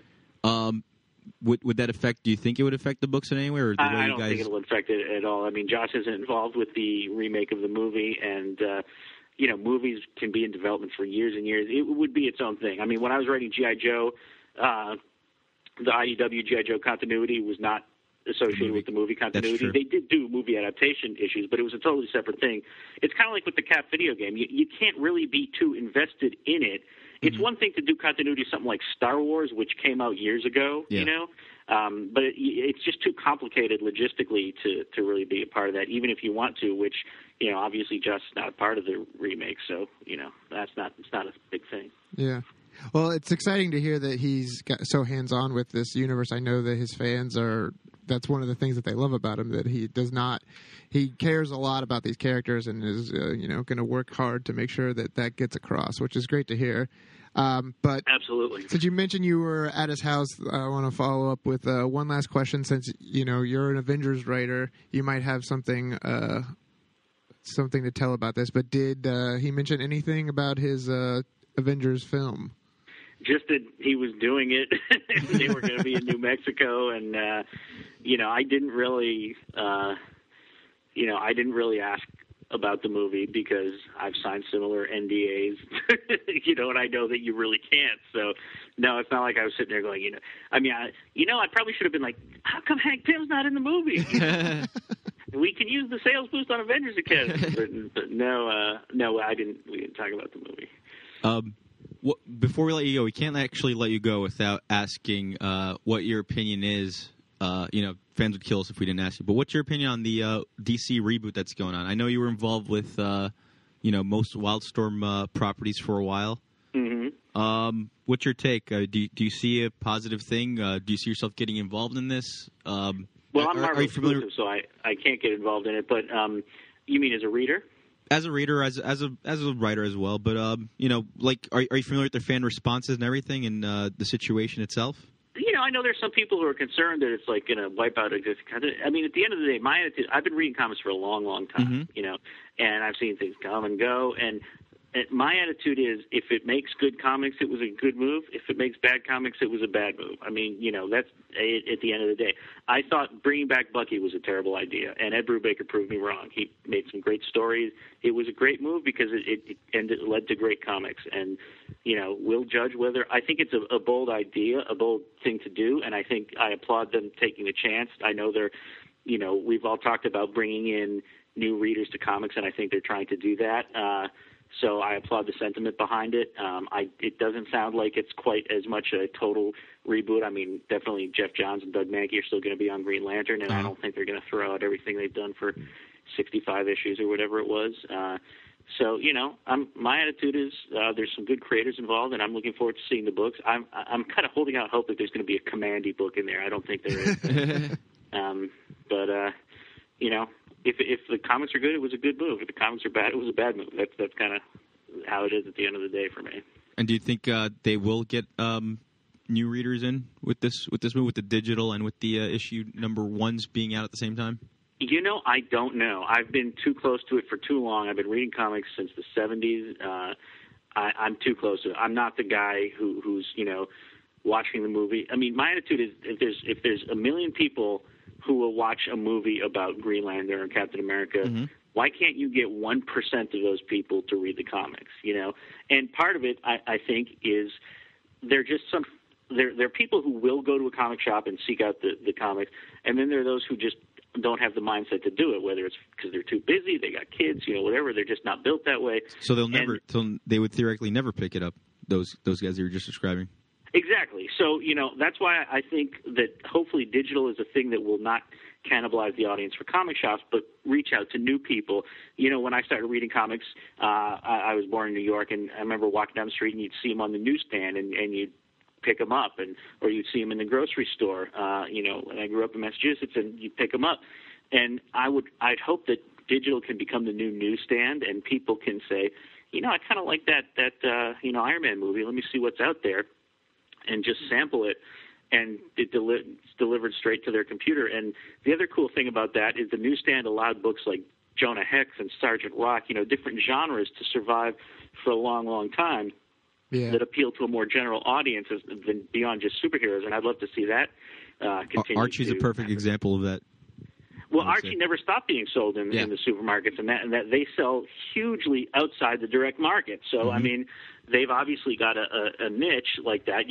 Would that affect? Do you think it would affect the books in any way, or the way I you don't guys? think it'll affect it at all. I mean, Josh isn't involved with the remake of the movie, and you know, movies can be in development for years and years. It would be its own thing. I mean, when I was writing G.I. Joe, the IDW G.I. Joe continuity was not associated with the movie continuity. They did do movie adaptation issues, but it was a totally separate thing. It's kind of like with the Cap video game. You can't really be too invested in it. It's one thing to do continuity of something like Star Wars, which came out years ago, you know, but it's just too complicated logistically to really be a part of that, even if you want to, which, you know, obviously Josh is not a part of the remake, so, you know, it's not a big thing. Yeah. Well, it's exciting to hear that he's got so hands-on with this universe. I know that his fans that's one of the things that they love about him, that he cares a lot about these characters and is, you know, going to work hard to make sure that gets across, which is great to hear. But absolutely. Since you mentioned you were at his house, I want to follow up with one last question. Since, you know, you're an Avengers writer, you might have something to tell about this, but did he mention anything about his Avengers film? Just that he was doing it. They were going to be in New Mexico, and you know, I didn't really ask about the movie because I've signed similar NDAs, you know, and I know that you really can't. So, no, it's not like I was sitting there going, you know, I mean, I probably should have been like, how come Hank Pym's not in the movie? We can use the sales boost on Avengers Academy. But no, we didn't talk about the movie. Before we let you go, we can't actually let you go without asking what your opinion is. You know, fans would kill us if we didn't ask you. But what's your opinion on the DC reboot that's going on? I know you were involved with, you know, most Wildstorm properties for a while. Mm-hmm. What's your take? Do you see a positive thing? Do you see yourself getting involved in this? Well, I'm Marvel exclusive, so I can't get involved in it. But you mean as a reader? As a reader, as a writer as well, but you know, like, are you familiar with their fan responses and everything, and the situation itself? You know, I know there's some people who are concerned that it's like going to wipe out existing content. I mean, at the end of the day, my attitude, I've been reading comics for a long, long time, you know, and I've seen things come and go, and my attitude is, if it makes good comics, it was a good move. If it makes bad comics, it was a bad move. I memean, you know, that's at the end of the day. I thought bringing back Bucky was a terrible idea, and Ed Brubaker proved me wrong. He made some great stories. It was a great move because it led to great comics. And, you know, we'll judge whether – I think it's a bold idea, a bold thing to do, and I think I applaud them taking the chance. I know they're – you know, we've all talked about bringing in new readers to comics, and I think they're trying to do that. So I applaud the sentiment behind it. It doesn't sound like it's quite as much a total reboot. I mean, definitely Jeff Johns and Doug Mahnke are still going to be on Green Lantern, and I don't think they're going to throw out everything they've done for 65 issues or whatever it was. So, you know, my attitude is there's some good creators involved, and I'm looking forward to seeing the books. I'm kind of holding out hope that there's going to be a Commandy book in there. I don't think there is. But you know, if the comics are good, it was a good move. If the comics are bad, it was a bad move. That's kind of how it is at the end of the day for me. And do you think they will get new readers in with this move, with the digital and with the issue number 1s being out at the same time? You know, I don't know. I've been too close to it for too long. I've been reading comics since the 70s. I'm too close to it. I'm not the guy who's, you know, watching the movie. I mean, my attitude is if there's a million people who will watch a movie about Green Lantern or Captain America, Why can't you get 1% of those people to read the comics? And part of it, I think, is they're just there are people who will go to a comic shop and seek out the comics, and then there are those who just don't have the mindset to do it, whether it's because they're too busy, they got kids, whatever. They're just not built that way. So they would theoretically never pick it up. Those guys that you were just describing. Exactly. So, that's why I think that hopefully digital is a thing that will not cannibalize the audience for comic shops, but reach out to new people. When I started reading comics, I was born in New York, and I remember walking down the street and you'd see them on the newsstand, and you'd pick them up, or you'd see them in the grocery store. When I grew up in Massachusetts, and you'd pick them up. And I'd hope that digital can become the new newsstand, and people can say, I kind of like that Iron Man movie. Let me see what's out there, and just sample it, and it's delivered straight to their computer. And the other cool thing about that is the newsstand allowed books like Jonah Hex and Sergeant Rock, different genres to survive for a long, long time. Yeah. That appeal to a more general audience than beyond just superheroes, and I'd love to see that continue. Archie's a perfect example of that. Well, Archie never stopped being sold in the supermarkets, and that they sell hugely outside the direct market. So, I mean, they've obviously got a niche like that.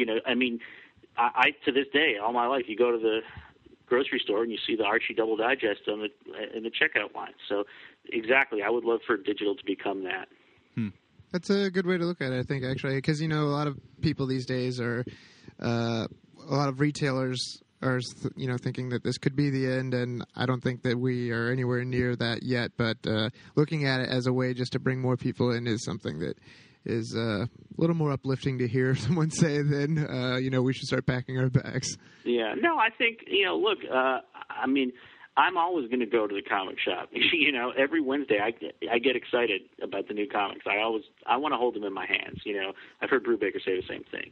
I to this day, all my life, you go to the grocery store and you see the Archie Double Digest in the checkout line. So, exactly, I would love for digital to become that. That's a good way to look at it, I think, actually, because, a lot of people these days are, a lot of retailers are, thinking that this could be the end, and I don't think that we are anywhere near that yet, but looking at it as a way just to bring more people in is something that is a little more uplifting to hear someone say than, we should start packing our bags. Yeah, no, I think, look, I mean, I'm always going to go to the comic shop. Every Wednesday I get excited about the new comics. I want to hold them in my hands. I've heard Brubaker say the same thing.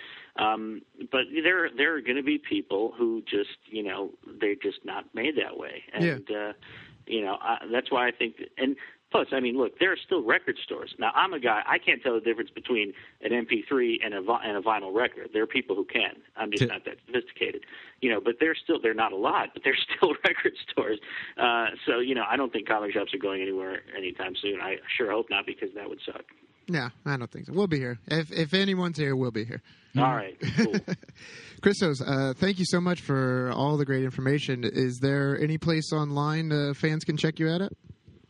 But there are going to be people who just they're just not made that way, and that's why I think. And plus, I mean, look, there are still record stores. Now, I'm a guy. I can't tell the difference between an MP3 and a vinyl record. There are people who can. I'm just not that sophisticated. But they're not a lot, but they're still record stores. So, I don't think comic shops are going anywhere anytime soon. I sure hope not, because that would suck. No, I don't think so. We'll be here. If anyone's here, we'll be here. All right, cool. Christos, thank you so much for all the great information. Is there any place online fans can check you out at?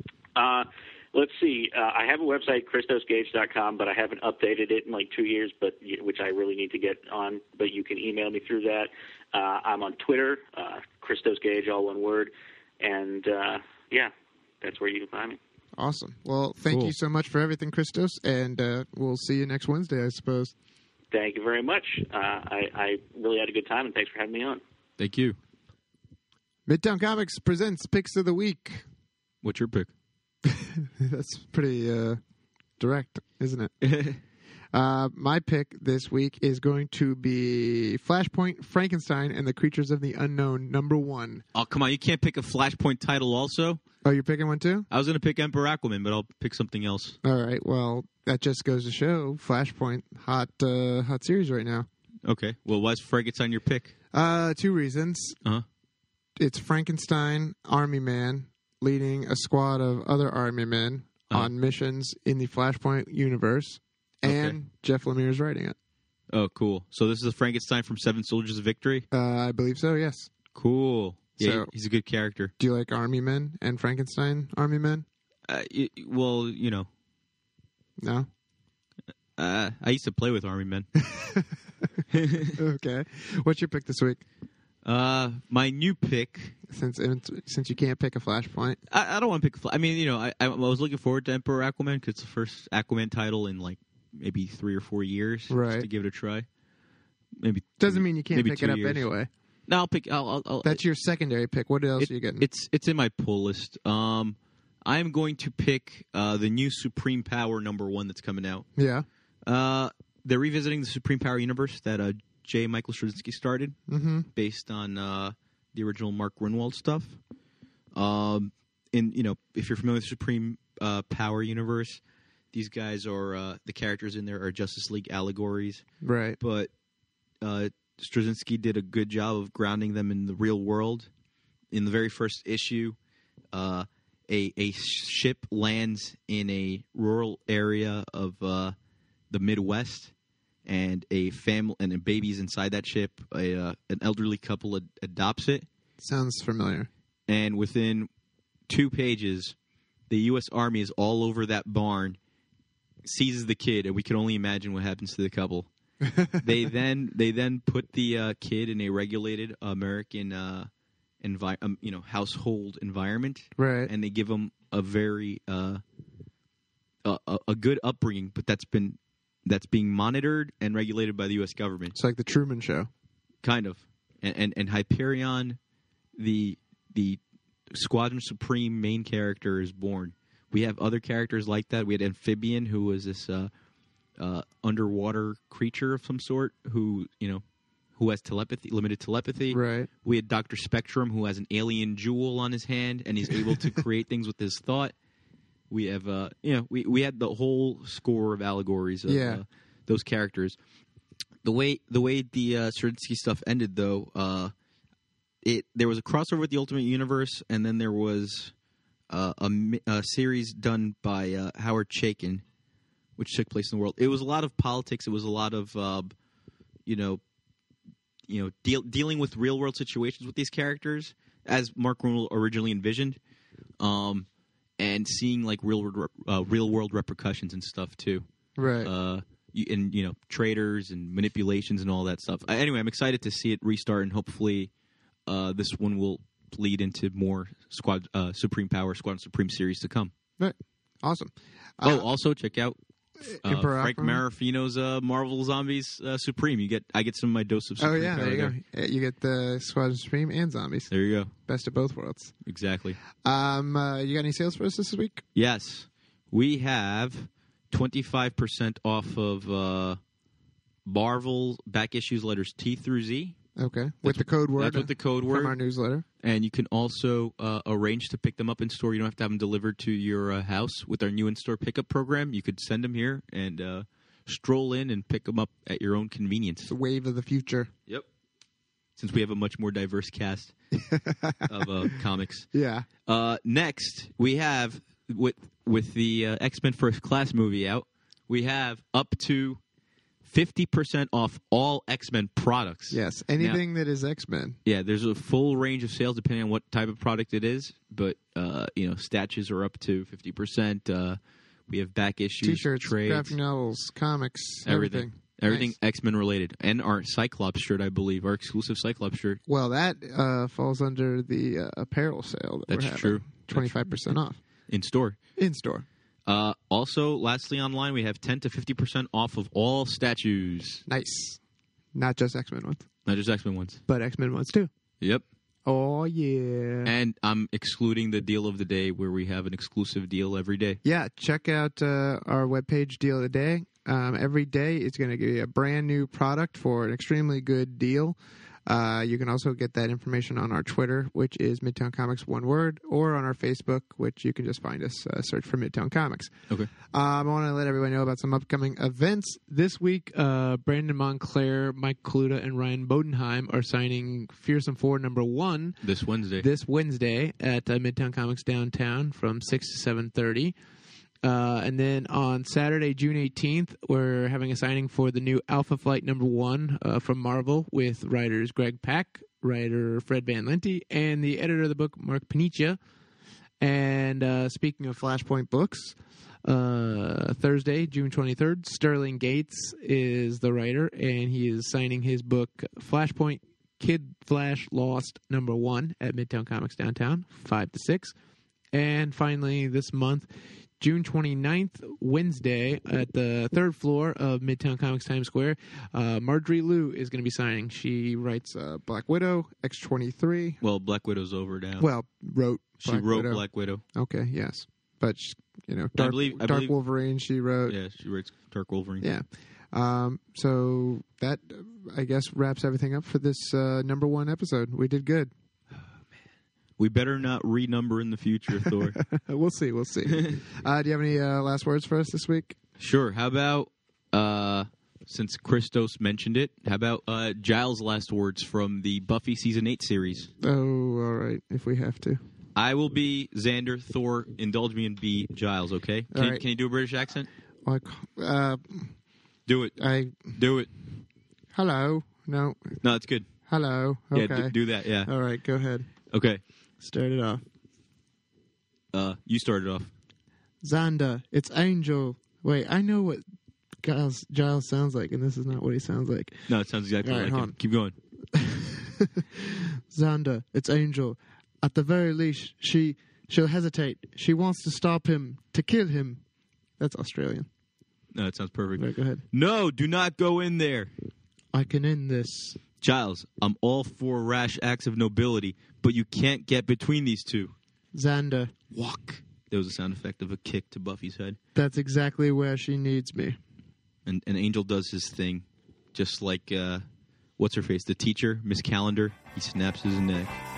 Let's see. I have a website, ChristosGage.com, but I haven't updated it in like 2 years, which I really need to get on. But you can email me through that. I'm on Twitter, ChristosGage, all one word. And, that's where you can find me. Awesome. Well, thank you so much for everything, Christos, and we'll see you next Wednesday, I suppose. Thank you very much. I really had a good time, and thanks for having me on. Thank you. Midtown Comics presents Picks of the Week. What's your pick? That's pretty direct, isn't it? My pick this week is going to be Flashpoint, Frankenstein, and the Creatures of the Unknown, #1. Oh, come on. You can't pick a Flashpoint title also? Oh, you're picking one too? I was going to pick Emperor Aquaman, but I'll pick something else. All right. Well, that just goes to show Flashpoint, hot series right now. Okay. Well, why's Frankenstein your pick? 2 reasons. Uh-huh. It's Frankenstein, Army Man, leading a squad of other Army men on missions in the Flashpoint universe, and Jeff Lemire's writing it. Oh, cool. So this is a Frankenstein from Seven Soldiers of Victory? I believe so, yes. Cool. Yeah, So, he's a good character. do you like Army Men and Frankenstein Army Men? Well, you know. No? I used to play with Army Men. Okay. What's your pick this week? My new pick... Since you can't pick a Flashpoint. I don't want to pick... I mean, you know, I was looking forward to Emperor Aquaman because it's the first Aquaman title in, like, maybe 3 or 4 years. Right. Just to give it a try. Maybe Doesn't mean you can't pick it up years. Anyway. No, I'll pick... I'll That's your secondary pick. What else are you getting? It's in my pull list. I'm going to pick the new Supreme Power #1 that's coming out. Yeah. They're revisiting the Supreme Power universe that J. Michael Straczynski started, based on the original Mark Gruenwald stuff. And you know, if you're familiar with the Supreme Power universe, these guys are the characters in there are Justice League allegories, right? But Straczynski did a good job of grounding them in the real world. In the very first issue, a ship lands in a rural area of the Midwest, and a baby's inside that ship. An elderly couple adopts it. Sounds familiar. And within 2 pages, the U.S. Army is all over that barn, seizes the kid, and we can only imagine what happens to the couple. They then put the kid in a regulated American household environment, right? And they give him a very a good upbringing, but that's being monitored and regulated by the U.S. government. It's like the Truman Show, kind of. And Hyperion, the Squadron Supreme main character, is born. We have other characters like that. We had Amphibian, who was this underwater creature of some sort, who has limited telepathy. Right. We had Dr. Spectrum, who has an alien jewel on his hand, and he's able to create things with his thought. We have, we had the whole score of allegories of those characters. The way the Straczynski stuff ended, though, there was a crossover with the Ultimate Universe, and then there was a series done by Howard Chaykin, which took place in the world. It was a lot of politics. It was a lot of dealing with real world situations with these characters, as Mark Gruenwald originally envisioned, and seeing like real world repercussions and stuff too. Right. Traitors and manipulations and all that stuff. Anyway, I'm excited to see it restart, and hopefully this one will lead into more Squadron Supreme series to come. Right. Awesome. Also check out Frank Opera. Marafino's Marvel Zombies Supreme. I get some of my dose of Supreme. Oh yeah, there you go. You get the Squadron Supreme and Zombies. There you go. Best of both worlds. Exactly. You got any sales for us this week? Yes, we have 25% off of Marvel back issues letters T through Z. Okay, with the code word. That's with the code word from our newsletter. And you can also arrange to pick them up in store. You don't have to have them delivered to your house. With our new in-store pickup program, you could send them here and stroll in and pick them up at your own convenience. The wave of the future. Yep. Since we have a much more diverse cast of comics. Yeah. Next, we have, with the X-Men First Class movie out, we have up to 50% off all X-Men products. Yes, anything that is X-Men. Yeah, there's a full range of sales depending on what type of product it is, but statues are up to 50%. We have back issues, T-shirts, trades, graphic novels, comics, everything. Everything Nice. X-Men related. And our Cyclops shirt, I believe, our exclusive Cyclops shirt. Well, that falls under the apparel sale that That's we're having. true. 25% off. In store. In store. Also, lastly, online, we have 10 to 50% off of all statues. Nice. Not just X-Men ones. Not just X-Men ones. But X-Men ones, too. Yep. Oh, yeah. And I'm excluding the deal of the day, where we have an exclusive deal every day. Yeah, check out our webpage, Deal of the Day. Every day it's going to give you a brand new product for an extremely good deal. You can also get that information on our Twitter, which is Midtown Comics, one word, or on our Facebook, which you can just find us, search for Midtown Comics. Okay. I want to let everybody know about some upcoming events. This week, Brandon Montclair, Mike Kaluta, and Ryan Bodenheim are signing Fearsome 4 #1 this Wednesday at Midtown Comics downtown from 6 to 7:30. And then on Saturday, June 18th, we're having a signing for the new Alpha Flight #1 from Marvel with writers Greg Pak, writer Fred Van Lente, and the editor of the book, Mark Paniccia. And speaking of Flashpoint books, Thursday, June 23rd, Sterling Gates is the writer, and he is signing his book Flashpoint Kid Flash Lost #1 at Midtown Comics downtown, 5 to 6. And finally, this month, June 29th, Wednesday, at the third floor of Midtown Comics Times Square, Marjorie Liu is going to be signing. She writes Black Widow, X-23. Well, Black Widow's over now. Well, she wrote Black Widow. Okay, yes. But, Dark Wolverine she wrote. Yeah, she writes Dark Wolverine. Yeah. So that, I guess, wraps everything up for this #1 episode. We did good. We better not renumber in the future, Thor. We'll see. Do you have any last words for us this week? Sure. How about, since Christos mentioned it, how about Giles' last words from the Buffy Season 8 series? Oh, all right, if we have to. I will be Xander. Thor, indulge me and be Giles, okay? Can you do a British accent? Do it. Do it. Hello. No, it's good. Hello. Okay. Yeah, do that, yeah. All right, go ahead. Okay. Start it off. You started off. Xander, it's Angel. Wait, I know what Giles sounds like, and this is not what he sounds like. No, it sounds exactly like him. Keep going. Xander, it's Angel. At the very least, she'll hesitate. She wants to stop him, to kill him. That's Australian. No, it sounds perfect. Right, go ahead. No, do not go in there. I can end this. Giles, I'm all for rash acts of nobility, but you can't get between these two. Xander. Walk. There was a sound effect of a kick to Buffy's head. That's exactly where she needs me. And Angel does his thing, just like, what's her face? The teacher, Miss Calendar. He snaps his neck.